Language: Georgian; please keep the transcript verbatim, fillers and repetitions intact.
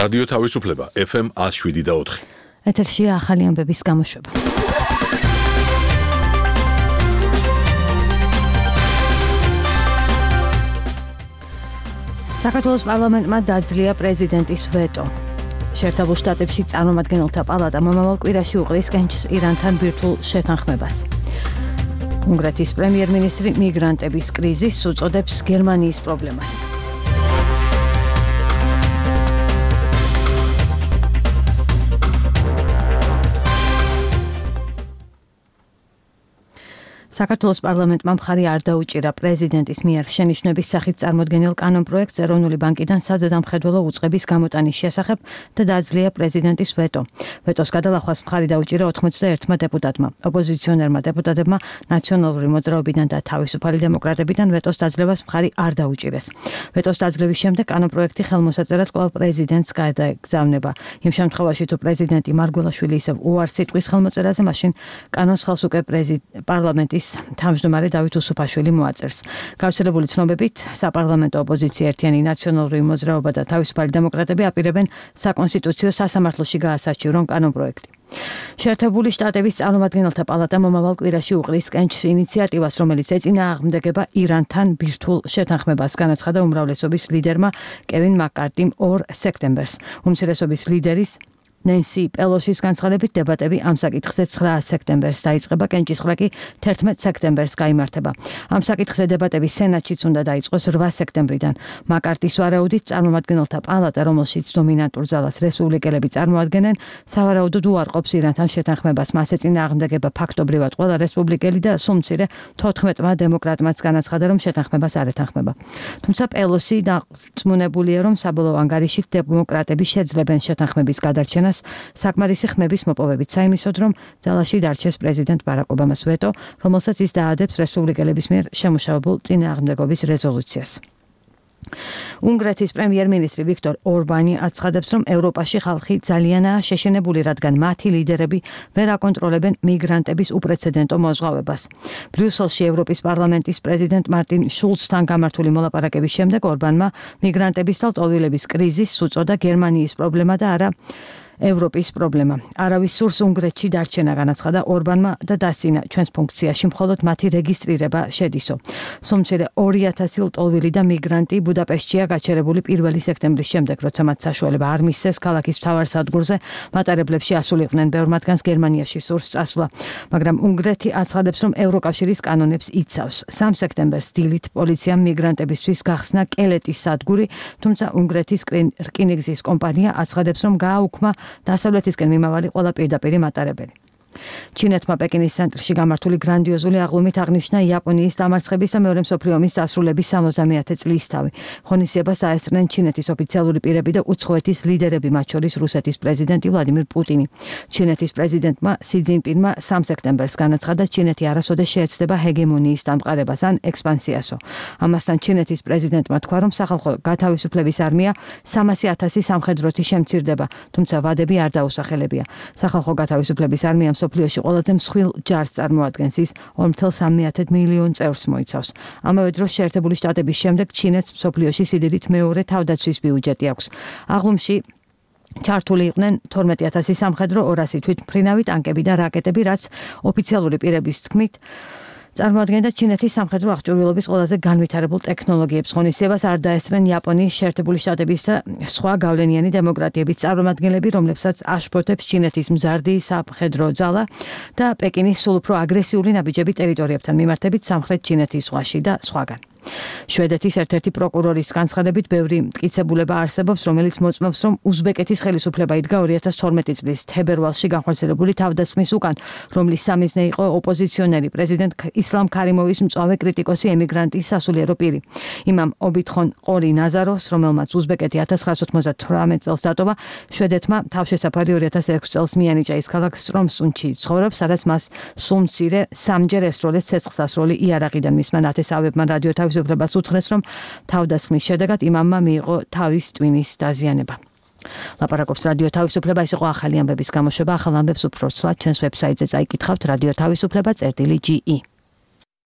რადიო თავისუფლება ეფ ემ one oh seven და four. ეთერშია ახალი ამბების გამოშვება. საქართველოს პარლამენტმა დაძლია პრეზიდენტის ვეტო. შეერთებულ შტატებში წარმომადგენელთა პალატა მომავალ კვირაში უყრის კენჭს ირანთან ბირთვულ შეთანხმებას. უნგრეთის პრემიერ-მინისტრი მიგრანტების კრიზისს უწოდებს გერმანიის პრობლემას. საქართველოს პარლამენტმა მხარი არ დაუჭირა პრეზიდენტის მიერ შენიშვნების სახით წარმოდგენილ კანონპროექტს ეროვნული ბანკიდან საზედამხედველო უწყების გამოტანის შესახებ და დაძლია პრეზიდენტის ვეტო. ვეტოს გადალახვას მხარი დაუჭირა ოცდაერთმა დეპუტატმა. ოპოზიციონერმა დეპუტატებმა ნაციონალური მოძრაობიდან და თავისუფალი დემოკრატებიდან ვეტოს დაძლევას მხარი არ დაუჭირეს. ვეტოს დაძლევის შემდეგ კანონპროექტი ხელმოსაწერად კვლავ პრეზიდენტს გადაეგზავნება. იმ შემთხვევაში თუ პრეზიდენტი მარგველაშვილი ისევ უარს იტყვის ხელმოწერაზე, მაშინ კანონს ხელს უკვე პარლამენტის თავმჯდომარე დავით უსუფაშვილი მოაწერს. გავრცელებული ცნობებით, საპარლამენტო ოპოზიცია ერთიანი ნაციონალური მოძრაობა და თავისუფალი დემოკრატები აპირებენ საკონსტიტუციო სასამართლოში გაასაჩივრონ კანონპროექტი. შეერთებული შტატების წარმომადგენელთა პალატა მომავალ კვირაში უყრის კენჭს ინიციატივას, რომელიც ეწინააღმდეგება ირანთან ბირთვულ შეთანხმებას, განაცხადა უმრავლესობის ლიდერმა კევინ მაკ-კარტიმ ორ სექტემბერს. უმცირესობის ლიდერის ნენსი პელოსის განცხადებით დებატები ამ საკითხზე ცხრა სექტემბერს დაიწყება, კენჭისყრა კი თერთმეტ სექტემბერს გაიმართება. ამ საკითხზე დებატები სენატშიც უნდა დაიწყოს რვა სექტემბრიდან. მაკ-კარტის ვარაუდით წარმომადგენელთა პალატა, რომელშიც დომინანტურ ძალას რესპუბლიკელები წარმოადგენენ, სავარაუდოდ უარყოფს ირანთან შეთანხმებას. მას ეწინააღმდეგება ფაქტობრივად ყველა რესპუბლიკელი და სულ მცირე თოთხმეტმა დემოკრატმაც განაცხადა, რომ შეთანხმებას არ ეთანხმება. თუმცა პელოსი დარწმუნებულია, რომ საბოლოო ანგარიშით დემოკრატები შეძლებენ შეთანხმების გადარჩენას საკმარისი ხმების მოპოვებით საიმისოდ, რომ ძალაში დარჩეს პრეზიდენტ ბარაკ ობამას ვეტო, რომელსაც ის დაადებს რესპუბლიკელების მიერ შემუშავებულ წინააღმდეგობის რეზოლუციას. უნგრეთის პრემიერ-მინისტრი ვიქტორ ორბანი აცხადებს, რომ ევროპაში ხალხი ძალიანაა შეშინებული, რადგან მათი ლიდერები ვერ აკონტროლებენ მიგრანტების უპრეცედენტო მოზღვავებას. ბრიუსელში ევროპის პარლამენტის პრეზიდენტ მარტინ შულცთან გამართული მოლაპარაკების შემდეგ ორბანმა მიგრანტების და ლტოლვილების კრიზისს უწოდა გერმანიის პრობლემა და არა ევროპის პრობლემა. არავის სურს უნგრეთში დარჩენა, განაცხადა ორბანმა და დასინა, ჩვენს ფუნქციაში მხოლოდ მათი რეგისტრირება შედისო. სულ მცირე ორი ათასი ლტოლვილი და მიგრანტი ბუდაპეშტშია გაჩერებული პირველი სექტემბრის შემდეგ, როცა მათ საშუალება არ მისცეს ქალაქის მთავარ სადგურზე მატარებლებში ასულიყვნენ. ბევრ მათგანს გერმანიაში სურს წასვლა, მაგრამ უნგრეთი აცხადებს, რომ ევროკავშირის კანონებს იცავს. სამ სექტემბერს დილით პოლიციამ მიგრანტებისთვის გახსნა კელეტის სადგური, თუმცა უნგრეთის რკინიგზის კომპანია აცხადებს, რომ გააუქმა დასავლეთისკენ მიმავალი ყველა პირდაპირი მატარებელი. ჩინეთმა პეკინის ცენტრში გამართული გრანდიოზული აღლუმით აღნიშნა იაპონიის დამარცხების და მეორე მსოფლიო ომის დასრულების სამოცდამეათე წლისთავი. ღონისძიებას აესწრნენ ჩინეთის ოფიციალური პირები და უცხოეთის ლიდერები, მათ შორის რუსეთის პრეზიდენტი ვლადიმირ პუტინი. ჩინეთის პრეზიდენტმა სი ძინპინმა სამ სექტემბერს განაცხადა, ჩინეთი არასოდეს შეეცდება ჰეგემონიის დამყარებას ან ექსპანსიასო. ამასთან ჩინეთის პრეზიდენტმა თქვა, რომ სახალხო გათავისუფლების არმია სამასი ათასი სამხედროთი შემცირდება, თუმცა ვადები არ დაუსახელებია. სახალხო გათავისუფლების არმია მსოფლიოში ყველაზე მსხვილ ჯარს წარმოადგენს, ის ორ წუთი სამი მილიონ წევრს მოიცავს. ამავე დროს შეერთებული შტატების შემდეგ ჩინეთს მსოფლიოში სიდიდით მეორე თავდაცვის ბიუჯეტი აქვს. აღლუმში ჩართული იყვნენ თორმეტი ათასი სამხედრო, ორასი თვითმფრინავი ტანკები და რაკეტები, რაც ოფიციალური პირების თქმით წარმოადგენდა ჩინეთის სამხედრო აღჭურვილობის ყველაზე განვითარებულ ტექნოლოგიებს. ღონისძიებას არ დაესწრნენ იაპონიის, შეერთებული შტატების და სხვა გავლენიანი დემოკრატიების წარმომადგენლები, რომლებსაც აშფოთებს ჩინეთის მზარდი სამხედრო ძალა და პეკინის სულ უფრო აგრესიული ნაბიჯები ტერიტორიებთან მიმართებით სამხრეთ ჩინეთის ზღვაში და სხვაგან. შვედეთის ერთ-ერთი პროკურორის განცხადებით, ბევრი მტკიცებულება არსებობს, რომელიც მოწმობს, რომ უზბეკეთის ხელისუფლება იდგა ორი ათას თორმეტი წლის თებერვალში განხორციელებული თავდასხმის უკან, რომლის სამიზნე იყო ოპოზიციონერი პრეზიდენტ ისლამ ქარიმოვის მწვავე კრიტიკოსი ემიგრანტის სასულიერო პირი. იმამ ობითხონ ყორი ნაზაროს, რომელმაც უზბეკეთი ათას ცხრაასი ოცდათვრამეტ წელს დატოვა, შვედეთმა თავშესაფარი ორი ათას ექვსი წელს მიანიჭა. ის ქალაქ სტრომსუნდში ცხოვრობს, სადაც მას სულ მცირე სამჯერ ესროლეს ცეცხლსასროლი იარაღიდან. მისმა ნათესავებმა რადიო თავისუფლებას უთხრეს, რომ თავდასხმის შედეგად იმამმა მიიღო თავის ტვინის დაზიანება. ლაპარაკობს რადიო თავისუფლება, ეს იყო ახალი ამბების გამოშვება. ახალ ამბებს უფრო ცლად ჩვენს ვებსაიტზე წაიკითხავთ რადიო თავისუფლება წერტილი ჯი ი.